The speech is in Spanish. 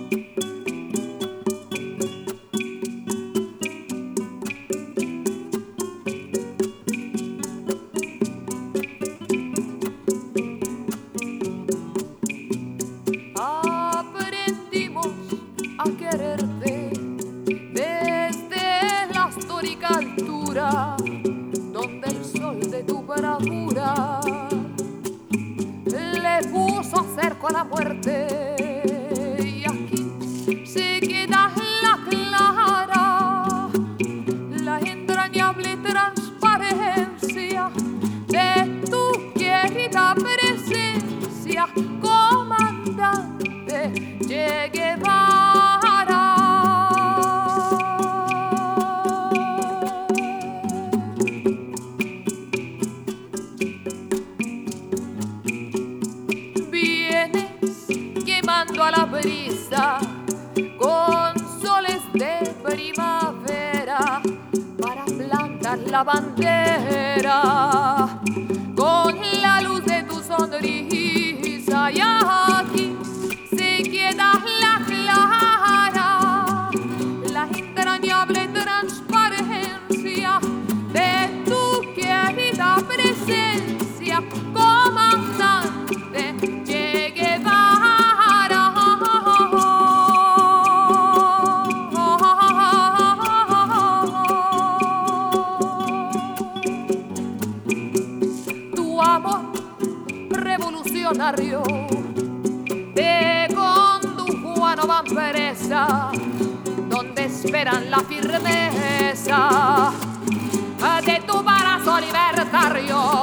Aprendimos a quererte desde la histórica altura donde el sol de tu bravura le puso cerco a la muerte, y aquí se queda la clara, la entrañable transparencia de tu querida presencia, comandante Che Guevara. Vienes quemando a la brisa con soles de primavera para plantar la bandera con la luz de tu sonrisa, y aquí se queda la clara, la entrañable transparencia de tu querida presencia, comandante Che Guevara. Tu amor revolucionario te condujo a Nueva Empresa, donde esperan la firmeza de tu brazo libertario.